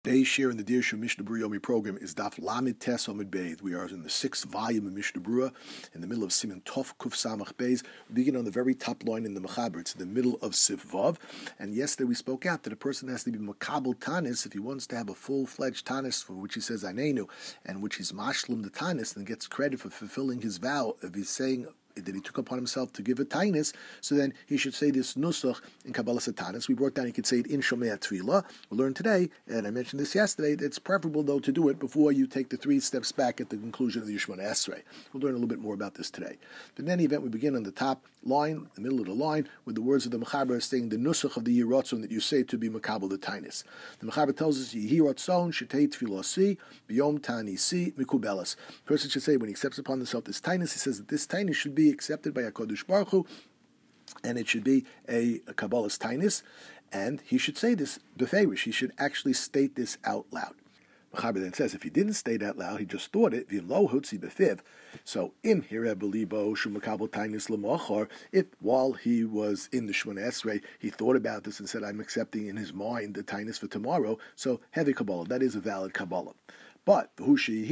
Today's share in the Dirshu Mishnah Berurah Yomi program is Daf Lamed Tes Amud Beis. We are in the 6th volume of Mishnah Berurah, in the middle of Siman Tov Kuf Samach Beis. We begin on the very top line in the Mechaber. It's in the middle of Sif Vav. And yesterday we spoke out that a person has to be Makabel Tanis if he wants to have a full-fledged Tanis for which he says Anenu, and which is Mashlum the Tanis, and gets credit for fulfilling his vow if he's saying that he took upon himself to give a tainis, so then he should say this nusach in Kabbalah Satanis. We brought down, he could say it in Shomei Tefillah. We'll learn today, and I mentioned this yesterday, it's preferable, though, to do it before you take the 3 steps back at the conclusion of the Yishmona Esrei. We'll learn a little bit more about this today. But in any event, we begin on the top line, the middle of the line, with the words of the Mechaber saying the nusach of the Yiratzon that you say to be Makabel the tainis. The Mechaber tells us, Yiratzon shetei tefillah si, biyom tani si, mikubelas. The person should say, when he accepts upon himself this tainis, he says that this tainis should be accepted by HaKadosh Baruch Hu, and it should be a Kabbalah's tainis, and he should say this beferish. He should actually state this out loud. Mechaber then says, if he didn't state out loud, he just thought it, v'lo hutzi befiv. So, im hireh belibo shu makabel tainis l'mochor, if while he was in the Shemona Esrei, he thought about this and said, I'm accepting in his mind the tainis for tomorrow, so heavy Kabbalah, that is a valid Kabbalah. But but it should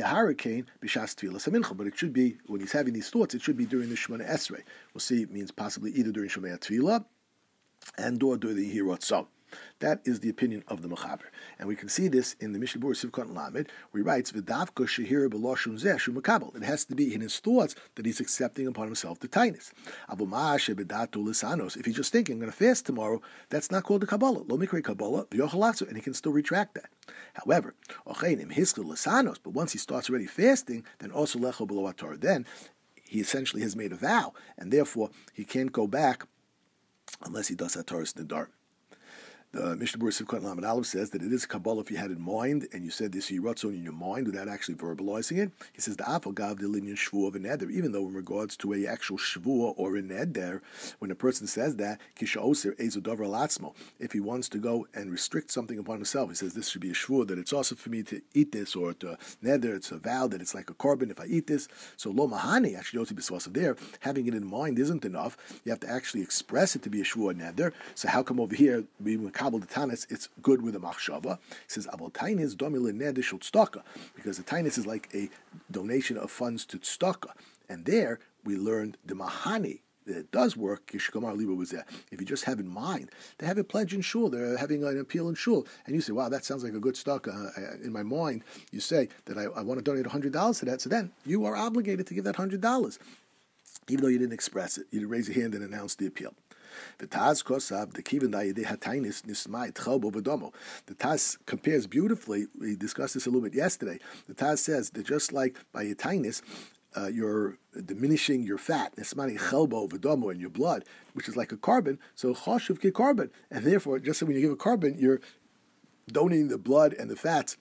be, when he's having these thoughts, it should be during the Shemona Esrei. We'll see, it means possibly either during Shomei Tefillah and or during the Yiratzon. That is the opinion of the Mechaber. And we can see this in the Mishnah Berurah Sivkot Lamed, where he writes, V'davka shehira b'loshun zeh shu makabel. It has to be in his thoughts that he's accepting upon himself the tainis. Abu ma'ashe b'datu lisanos. If he's just thinking, I'm going to fast tomorrow, that's not called a Kabbalah. Lo mikre Kabbalah, v'yochalatzu, and he can still retract that. However, ochenim hiskul lisanos, but once he starts already fasting, then also lecho below Torah. Then he essentially has made a vow, and therefore he can't go back unless he does Hataras Nedar. The Mishnah Berurah Sivkot Lamed Aleph says that it is Kabbalah if you had in mind and you said this Yiratzon in your mind without actually verbalizing it. He says the Afal Gav the Linyan Shvuah of a Neder, even though in regards to a actual Shvuah or a Neder, when a person says that Kisha Oser Ezu Dover Alatzmo, if he wants to go and restrict something upon himself, he says this should be a Shvuah that it's also for me to eat this, or to Neder, it's a vow that it's like a korban if I eat this. So Lo Mahani, actually Yotzi B'Svasav there, having it in mind isn't enough. You have to actually express it to be a Shvuah Neder. So how come over here we Kabbalah the Tanis, it's good with a machshava? He says, Abel Tainis domile nedish tzedakah, because the Tainis is like a donation of funds to tzedakah. And there we learned the mahani, that it does work. Kishkamar Liba was there. If you just have in mind, they have a pledge in shul, they're having an appeal in shul, and you say, wow, that sounds like a good tzedakah. In my mind, you say that I want to donate $100 to that, so then you are obligated to give that $100, even though you didn't express it. You didn't raise your hand and announce the appeal. The Taz kosav the kivin da'yedei hatainis nismai tchalbo v'domo. The Taz compares beautifully. We discussed this a little bit yesterday. The Taz says that just like by a tainis, you're diminishing your fat, nismani chalbo v'domo, in your blood, which is like a carbon. So choshuv ke carbon, and therefore, just like when you give a carbon, you're donating the blood and the fats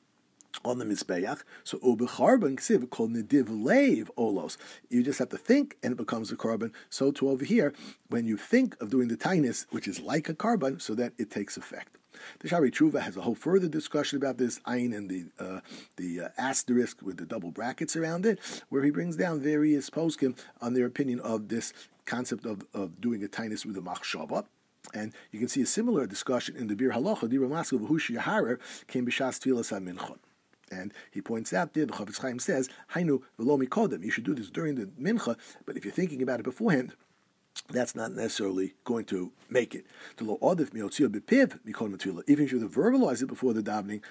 on the Mizbeach. So ubecharban ksiv called nediv leiv olos. You just have to think and it becomes a carbon. So to over here, when you think of doing the tainis, which is like a carbon, so that it takes effect. The Shari Truva has a whole further discussion about this ayin and the asterisk with the double brackets around it, where he brings down various poskim on their opinion of this concept of doing a tainis with a machshava. And you can see a similar discussion in the Bir Halacha, Dira Maskil V'Hushi Yaharer came B'Shas Tfilas HaMincha. And he points out there, the Chafetz Chaim says, Hainu v'lo mikodem. You should do this during the mincha, but if you're thinking about it beforehand, that's not necessarily going to make it. Even if you verbalize it before the davening,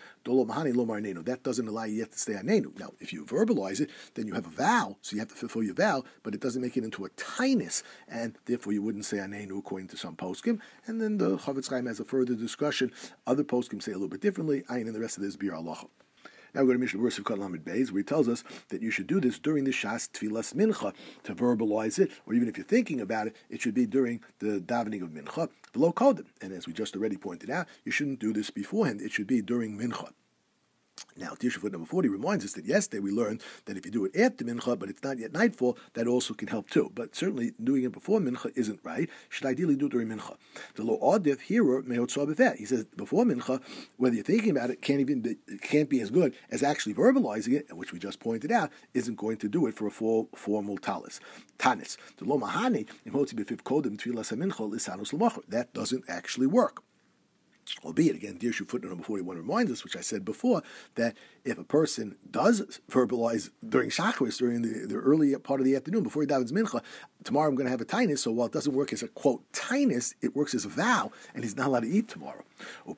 that doesn't allow you yet to stay anenu. Now, if you verbalize it, then you have a vow, so you have to fulfill your vow, but it doesn't make it into a tainis, and therefore you wouldn't say anenu according to some poskim. And then the Chafetz Chaim has a further discussion. Other poskim say a little bit differently. Ayin and the rest of this Bir Halacha. Now we're going to Mishnah Berurah Sivkot Lamed Beis, where he tells us that you should do this during the Shas Tfilas Mincha to verbalize it, or even if you're thinking about it, it should be during the davening of Mincha, below Kodim. And as we just already pointed out, you shouldn't do this beforehand, it should be during Mincha. Now, Tisha foot number 40 reminds us that yesterday we learned that if you do it after Mincha, but it's not yet nightfall, that also can help too. But certainly doing it before Mincha isn't right. Should ideally do it during Mincha. The Lo Adif Hero Mehotzah B'Vet. He says before Mincha, whether you're thinking about it, it can't be as good as actually verbalizing it, which we just pointed out, isn't going to do it for a full formal talis. Tanis. The Lo Mahani Imhotzi B'Fiv Kodim Tfilas HaMincha Lisanus L'Machor. That doesn't actually work. Albeit, again, Dirshu footnote number 41 reminds us, which I said before, that if a person does verbalize during Shacharis, during the early part of the afternoon, before he davens Mincha, tomorrow I'm going to have a tainus, so while it doesn't work as a, quote, tainus, it works as a vow, and he's not allowed to eat tomorrow. In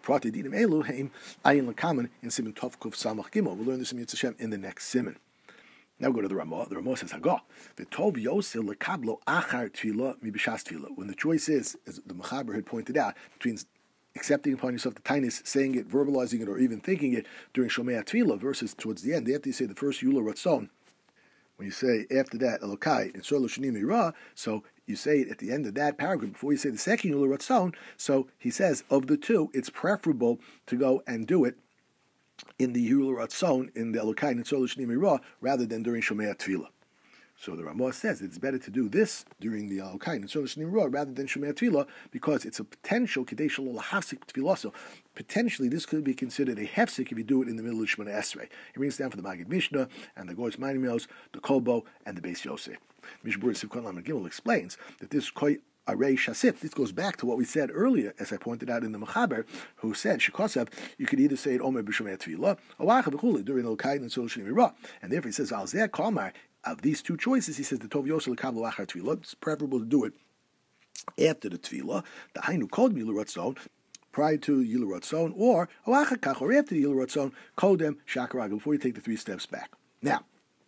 Siman Tov Kuf Samach Gimel. We'll learn this in Yitzhak Hashem in the next Siman. Now go to the Ramah. The Ramah says, Hagah. V'tov yosel lekablo achar tefillah mi b'shas tefillah. When the choice is, as the Mechaber had pointed out, between accepting upon yourself the tainus, saying it, verbalizing it, or even thinking it during Shomei Tefillah versus towards the end, after you say the first Yula Ratzon, when you say after that Elokai and Solo Shanim Ira, so you say it at the end of that paragraph before you say the second Yula Ratzon. So he says of the two, it's preferable to go and do it in the Yula Ratzon, in the Elokai and Solo Shanim Ira, rather than during Shomei Tefillah. So the Ramah says it's better to do this during the Al-Kain and Solo Shnim Ruah rather than Shomei Tefillah because it's a potential Kadesh Lo Lahafsik Tefillah. So potentially this could be considered a hefsik if you do it in the middle of Shemona Esrei. He brings down for the Magid Mishnah and the Goyis Mainimios, the Kolbo, and the Beis Yosef. Mishbur Sivkon Lamed Gimel explains that this Koi Arei Shasif. This goes back to what we said earlier, as I pointed out in the Mechaber, who said Shekosav, you could either say it Omer b'Shomei Tefillah or Wacha b'Chuli during Al-Kain and Solo Shnim Ruah, and therefore he says Al Zeh Kalmar. Of these two choices, he says the Tov Yosel Kablo Achar Tefillah. It's preferable to do it after the Tefillah. The Hainu Kod Yila Ratzon, prior to Yila Ratzon, or Achar Kach, or after the Yila Ratzon, Kodem Shakarag, before you take the 3 steps back. Now,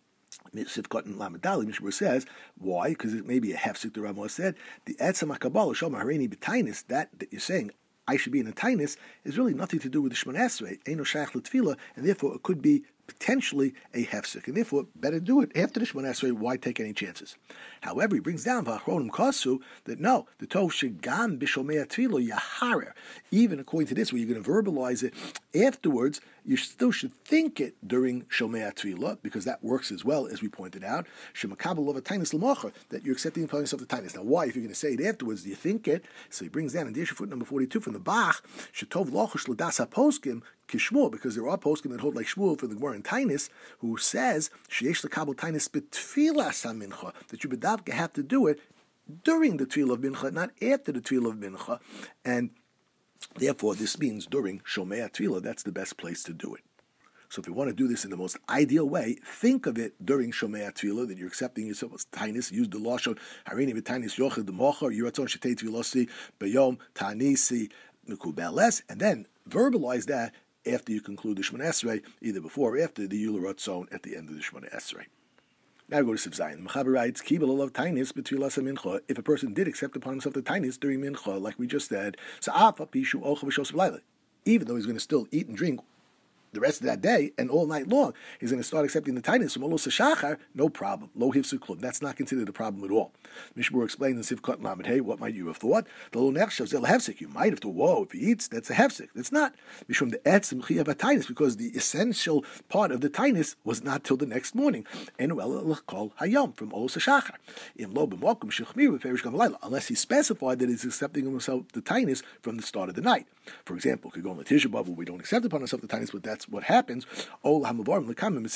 Sivkot and Lamadali, Mishmur says, why? Because it may be a hefsik, the Ramah said, the Etzam HaKabbalah, Shom HaReini B'Tainis, that you're saying, I should be in a Tainis, is really nothing to do with the Shemon Esrei, Eino Shayach L'Tefillah, and therefore it could be potentially a hefsek, and therefore better do it after the Shemon Esrei. Why take any chances? However, he brings down V'achronim Kasu that no, the Tov Shegam B'Shomei Tefillah Yaharer. Even according to this, where you're going to verbalize it afterwards, you still should think it during Shomei Tefillah because that works as well, as we pointed out. Shemakabel of a Tainis L'Macher, that you're accepting upon yourself the Tainis. Now, why? If you're going to say it afterwards, do you think it? So he brings down in the foot number 42 from the Bach, Shetov Lochash L'Das HaPoskim Kishmuel, because there are poskim that hold like Shmuel for the Gemara in Tainis, who says Sheyesh L'Kabel Tainis B'Tfilah Samincha, that you bedavka have to do it during the Tefillah of Mincha, not after the Tefillah of Mincha, and therefore this means during Shomei Tefillah. That's the best place to do it. So if you want to do this in the most ideal way, think of it during Shomei Tefillah, that you're accepting yourself as Tainis. Use the Lashon Harini V'Tainis Yochid D'Mochar Yiratzon Shetei Tefillosi B'Yom Tanisi Mekubeles, and then verbalize that after you conclude the Shemon Esrei, either before or after the Yula Ratzon at the end of the Shemon Esrei. Now go to Siv Zayin. The Mechaber writes, Kibel of Tainis b'Tfilas Mincha. If a person did accept upon himself the Tainis during Mincha, like we just said, Sa'afa Pishu Ocha V'Shos B'Layla. Even though he's going to still eat and drink the rest of that day and all night long, he's going to start accepting the Tainis from Olos Shachar, no problem. Lo Hifsu Klum. That's not considered a problem at all. Mishmur explained in Sivkot Lamed Hey, what might you have thought? The Lo Nechshav Zel Hefsek. You might have thought, whoa, if he eats, that's a Hefsek. It's not. Mishum the Etzim Chiyav HaTainis, because the essential part of the Tainis was not till the next morning. And well, called Hayom from Olos Shachar. In Lo B'Mokum Shechmir V'Perish Gam, unless he specified that he's accepting himself the Tainis from the start of the night. For example, could go on the Tisha B'Av where we don't accept upon ourselves the Tainis, but that's what happens. Or under other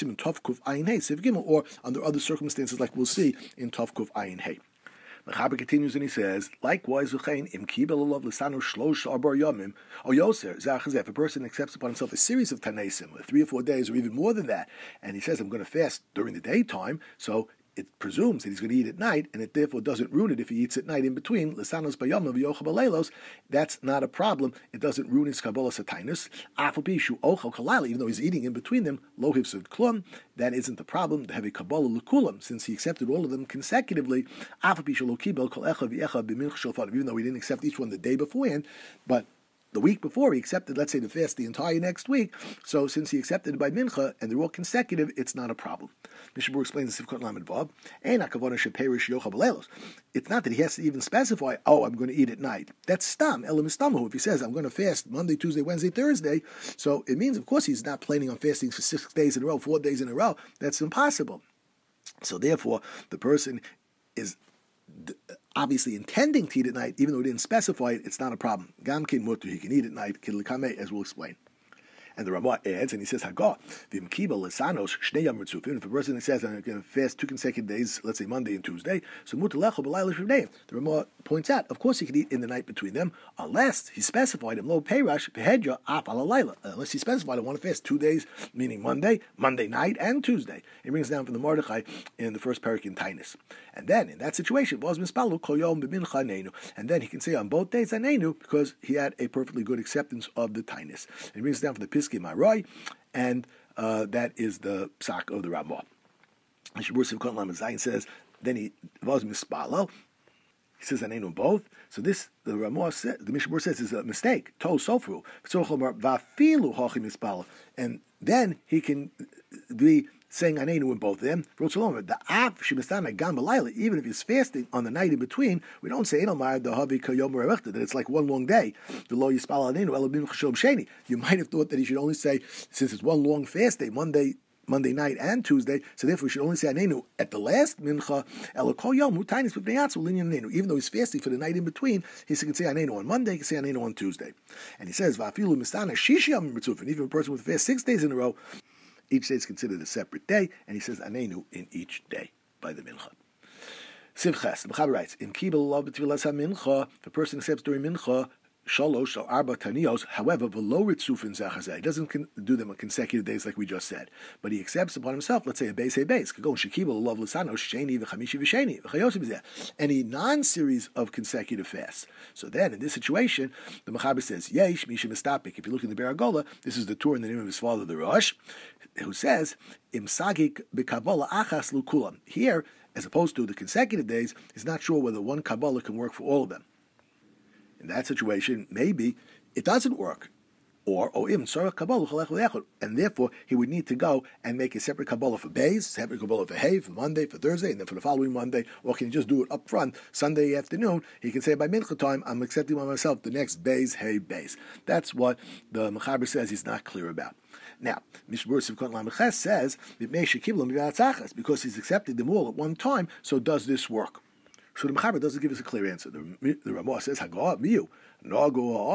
circumstances, like we'll see in Tov Kuf Ayin Hey. The Chaber continues and he says, likewise, if a person accepts upon himself a series of Tanaisim, 3 or 4 days, or even more than that, and he says, I'm going to fast during the daytime, so it presumes that he's going to eat at night, and it therefore doesn't ruin it if he eats at night in between. L'sanos bayom v'yocha b'leilos. That's not a problem. It doesn't ruin his kabbalah satainus. Afapishu ochal kalala, even though he's eating in between them, lo hifsud klum. That isn't the problem. To have a kabbalah l'kulam, since he accepted all of them consecutively. Afapishu lo kibel kol echa v'echa b'minch shofar. Even though he didn't accept each one the day beforehand, but the week before he accepted, let's say, the fast the entire next week. So since he accepted it by mincha and they're all consecutive, it's not a problem. Mishabur explains in Sivkot Lamed Vav, it's not that he has to even specify, oh, I'm going to eat at night. That's stam, elam istamahu. If he says, I'm going to fast Monday, Tuesday, Wednesday, Thursday, so it means, of course, he's not planning on fasting for 6 days in a row, 4 days in a row. That's impossible. So therefore, the person is obviously intending to eat at night, even though he didn't specify it, it's not a problem. Gamkin mutu, he can eat at night, as we'll explain. And the Ramah adds, and he says, Hagah, v'imkiba lesanos shnei yom ritzufim. If a person says, I'm going to fast 2 consecutive days, let's say Monday and Tuesday, so mutalecho b'layla shnei. The Ramah points out, of course he could eat in the night between them, unless he specified in lo peirash behedya af alalayla. Unless he specified, I want to fast 2 days, meaning Monday night, and Tuesday. He brings down from the Mordechai in the first parak in Tainus. And then, in that situation, and then he can say on both days Anenu because he had a perfectly good acceptance of the Tainus. And he brings it down for the Piski Maroi, and that is the psak of the Ramah. Says, then he was mispalo. He says Anenu both. So this, the Ramah says, the Mishnah says, is a mistake. To sofru. And then he can be saying Anenu in both of them. The Av Shemistana Gam Balayla, even if he's fasting on the night in between, we don't say that it's like one long day. You might have thought that he should only say, since it's one long fast day, Monday night and Tuesday, so therefore we should only say Anenu at the last mincha. Even though he's fasting for the night in between, he can say Anenu on Monday, he can say Anenu on Tuesday. And he says, and even a person would fast 6 days in a row, each day is considered a separate day, and he says Anenu in each day by the mincha. Sivches, the Mechaber writes, in Kibel Lov B'Tfilas HaMincha, if a person accepts during mincha, Shalosh or Arba Taniyos, however, below Ritzufin Zachazeh, he doesn't do them on consecutive days like we just said, but he accepts upon himself, let's say a base, could go Shekibel Lov Lisano, Sheni, V'Chamishi V'Sheni, V'Chayosim Zeh, any non-series of consecutive fasts. So then, in this situation, the Mechaber says, Yesh, Mishim Estapik. If you look in the Beragola, this is the Torah in the name of his father, the Rosh, who says, Imsagik B'Kabbalah Achas Lukulam. Here, as opposed to the consecutive days, he's not sure whether one Kabbalah can work for all of them. In that situation, maybe it doesn't work. And therefore, he would need to go and make a separate Kabbalah for Beis, separate Kabbalah for Hay, for Monday, for Thursday, and then for the following Monday. Or can he just do it up front, Sunday afternoon? He can say, by Mincha time, I'm accepting by myself the next Beis, Hay, Beis. That's what the Mechaber says he's not clear about. Now, Mishmur Sivkot Lamches says, because he's accepting them all at one time, so does this work? So the Mechaber doesn't give us a clear answer. The Ramah says, Hagah miyu. The Ramah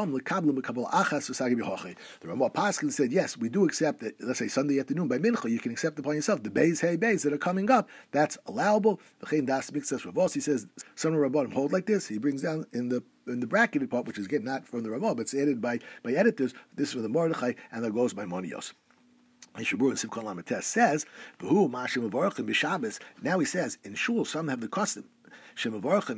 Paskin said, yes, we do accept that, let's say Sunday afternoon by Mincha, you can accept upon yourself the Beis, Hey, Beis that are coming up. That's allowable. He says, some of Rabbanim hold like this. He brings down in the bracketed part, which is again not from the Ramah, but it's added by editors. This is from the Mordechai, and that goes by Monios. Shabur and Simchon Lamates says, now he says, in Shul, some have the custom when we have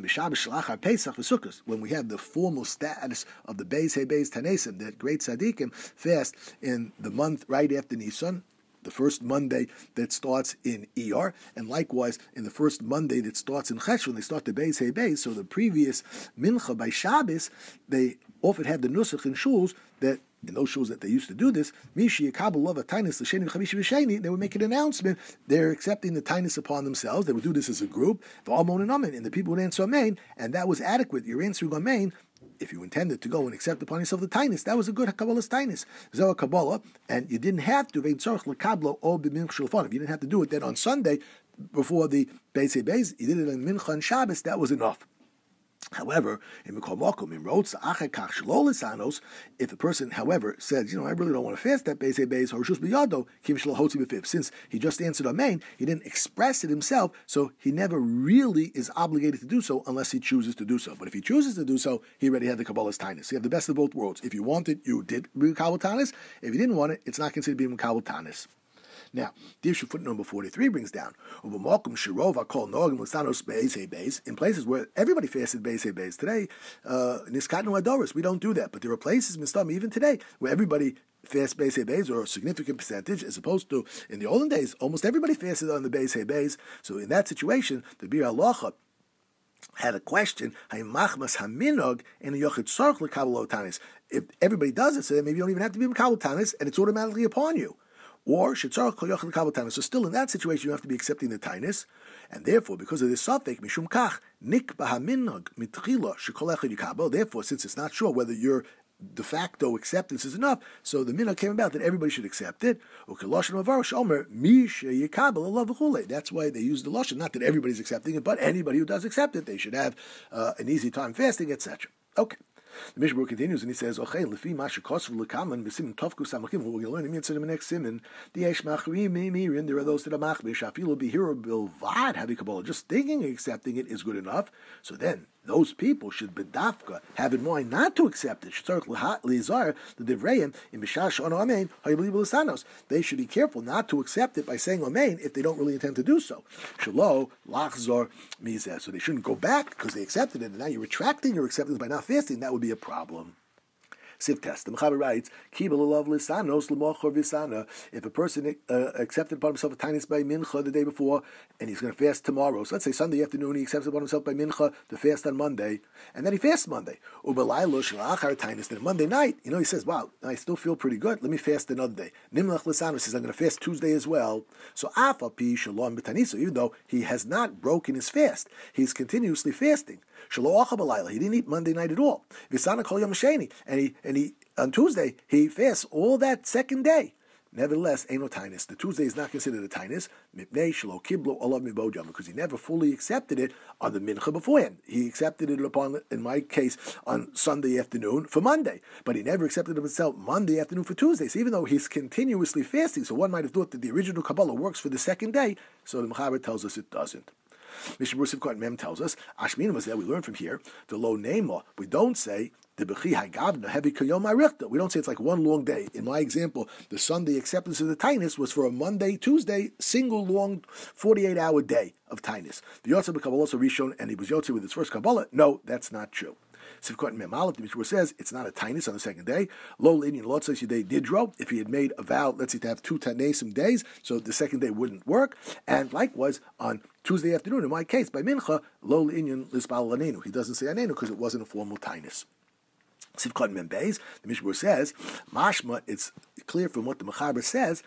the formal status of the Beis Hey Beis Tanesim, that great tzaddikim fast in the month right after Nisan, the first Monday that starts in Iyar, and likewise in the first Monday that starts in Chesh, when they start the Beis Hey Beis, so the previous Mincha by Shabbos, they often have the Nusach in shuls that, in those shuls that they used to do this, they would make an announcement, they're accepting the Tainus upon themselves, they would do this as a group, and the people would answer Amen, and that was adequate. You're answering Amen. If you intended to go and accept upon yourself the Tainus, that was a good Kabbalah's Tainus. Zohar Kabbalah, and you didn't have to, if you didn't have to do it then on Sunday, before the Beis Hey Beis, you did it on Mincha and Shabbos, that was enough. However, if a person, however, says, I really don't want to fast that Beis Hey Beis, since he just answered Amen, he didn't express it himself, so he never really is obligated to do so unless he chooses to do so. But if he chooses to do so, he already had the Kabbalah's Tainus. So you have the best of both worlds. If you want it, you did be Kabbalah Tainus. If you didn't want it, it's not considered being Kabbalah Tainus. Now, the issue footnote number 43 brings down, in places where everybody fasted Beis Hey Beis. Today, Niskatnu Adoris, we don't do that. But there are places, Mistam, even today, where everybody fasts Beis Hey Beis, or a significant percentage, as opposed to, in the olden days, almost everybody fasted on the Beis Hey Beis. So in that situation, the Bir Halacha had a question, if everybody does it, so then maybe you don't even have to be Mekabel Tanis, and it's automatically upon you. Or so still in that situation you have to be accepting the tainus, and therefore because of this suffix mishum kach nikba haminog mitchila shekol echad yikabel. Therefore, since it's not sure whether your de facto acceptance is enough, so the minhag came about that everybody should accept it. That's why they use the lashon, not that everybody's accepting it, but anybody who does accept it, they should have an easy time fasting, etc. Okay. The Mishnah continues and he says, "Okay, lefi masha kosv lekaman b'simin tovku samakim." We're going to learn in the next siman. There are those that are machmir shafilu bihira bilvad havi kabbalah. Just thinking and accepting it is good enough. So then those people should bedafka have in mind not to accept it. They should be careful not to accept it by saying amen if they don't really intend to do so. So they shouldn't go back because they accepted it, and now you're retracting your acceptance by not fasting. That would be a problem. Siv test. The Mechaber writes, if a person accepted upon himself a tainis by mincha the day before, and he's going to fast tomorrow, so let's say Sunday afternoon, he accepts upon himself by mincha to fast on Monday, and then he fasts Monday. Then Monday night, he says, wow, I still feel pretty good, let me fast another day. Nimlach l'sano says, I'm going to fast Tuesday as well. So even though he has not broken his fast, he's continuously fasting. He didn't eat Monday night at all. And he on Tuesday he fasts all that second day. Nevertheless, ain't no tainis. The Tuesday is not considered a tainis because he never fully accepted it on the mincha beforehand. He accepted it upon, in my case, on Sunday afternoon for Monday, but he never accepted it himself Monday afternoon for Tuesday. So even though he's continuously fasting, so one might have thought that the original Kabbalah works for the second day, so the Mechaber tells us it doesn't. Mishnah Berurah Sivkot Mem tells us, Ashmina was there, we learn from here, the lo nema, we don't say, we don't say it's like one long day. In my example, the Sunday acceptance of the Tainus was for a Monday, Tuesday, single long 48-hour day of Tainus. The Yotze b'Kabbalah also Rishon, and he was Yotze with his first Kabbalah. No, that's not true. Sivkot Mem Aleph, the Mishnah says it's not a Tainus on the second day. Lo Linyan Lot says Yidei Didro, if he had made a vow, let's say to have 2 Tanesim days, so the second day wouldn't work. And likewise, on Tuesday afternoon, in my case, by Mincha, Lo Linyan Lispal Anenu. He doesn't say Anenu because it wasn't a formal Tainus. Sivkot Mem Beis, the Mishnah says, Mashma, it's clear from what the Mechaber says,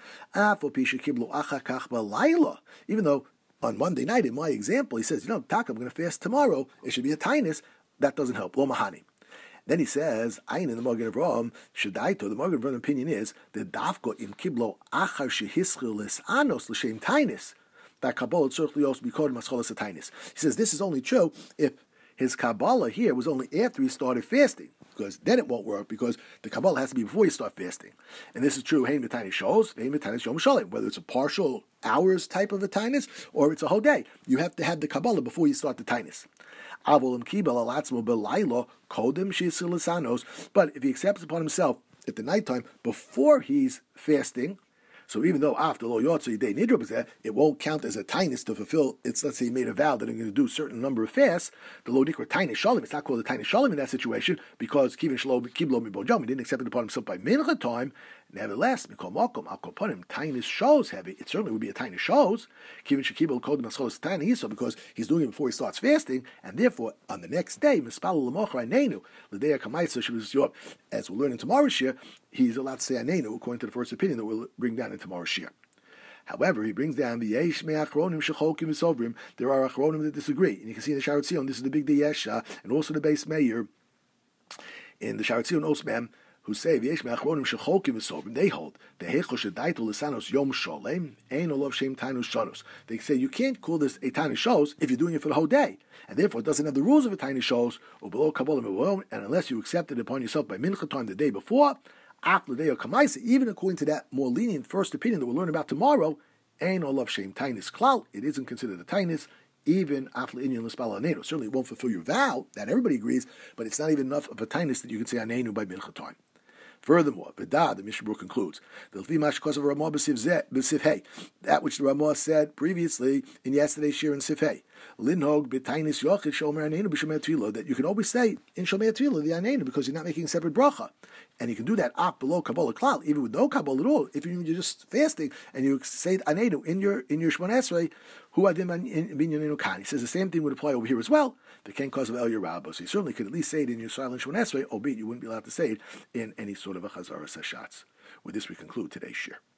even though on Monday night, in my example, he says, Taka, I'm going to fast tomorrow, it should be a Tainus, that doesn't help. Lo Mahani. Then he says, Ayin in the Magen Avraham, Shadaito, the Magen Avraham opinion is, that Dafko im Kiblo Achar Shehischil Anos L'Shem Tainus, that Kabbalah Tzorch Lios Bikod Mascholas Tainus. He says this is only true if his Kabbalah here was only after he started fasting, because then it won't work, because the Kabbalah has to be before you start fasting. And this is true, Hein B'Tainis Shos, Hein B'Tainis Yom Shalim, whether it's a partial hours type of a Tainus, or it's a whole day. You have to have the Kabbalah before you start the Tainus. But if he accepts upon himself at the nighttime before he's fasting, so even though after Lo Yotze Yidei Nidra is there, it won't count as a tainus to fulfill. It's, let's say he made a vow that I'm going to do a certain number of fasts. The Lo Nikra Tainus Shalim, it's not called a Tainus Shalim in that situation because Kivin Shlo Kiblo Mibojom, he didn't accept it upon himself by Mincha time. Nevertheless, Mikol Mokom Al Koponim Tainus shows heavy. It certainly would be a Tainus shows Kivin Shekibel Kodim Mascholos Tainus, because he's doing it before he starts fasting, and therefore on the next day Mispal Lamochra Nenu L'Deya Kamaitza Shabbat. As we'll learn in tomorrow's shir, he's allowed to say Anenu according to the first opinion that we'll bring down in tomorrow's shir. However, he brings down the Yesh Me Achronim Shechokim V'Sovrim. There are Achronim that disagree, and you can see in the Sharat Zion, this is the big Yesha, and also the base Meir in the Sharat Zion Osmem, who say Yesh Me Achronim Shechokim V'Sovrim. They hold the Hecho Shedaitul Lisanos Yom Sholem Ein Olav Shem Tainus Shanos. They say you can't call this a Tainus Shos if you're doing it for the whole day, and therefore it doesn't have the rules of a Tainus Shos or below Kabbalah Mevon, and unless you accept it upon yourself by Mincha time the day before. After the day of Kamaisa, even according to that more lenient first opinion that we'll learn about tomorrow, Ein Olav Shem Tainus Klal, it isn't considered a Tainus, even after Inyan L'Spal Anenu. Certainly it won't fulfill your vow, that everybody agrees, but it's not even enough of a Tainus that you can say Anenu by Mincha time. Furthermore, V'da, the Mishnah Berurah concludes, that which the Ramah said previously in yesterday's shir in Sifhei, Linhog b'tainis yochid shomer anenu b'shomei tefillah, that you can always say in shomei tefillah the anenu because you're not making a separate bracha, and you can do that af below kabbalah klal, even with no kabbalah at all. If you're just fasting and you say anenu in your Shemona Esrei, hu adim binyanenu kan. He says the same thing would apply over here as well. The ken cause of El Yerabah, so you certainly could at least say it in your silent Shemona Esrei, albeit you wouldn't be allowed to say it in any sort of a chazaras hashatz. With this, we conclude today's shir.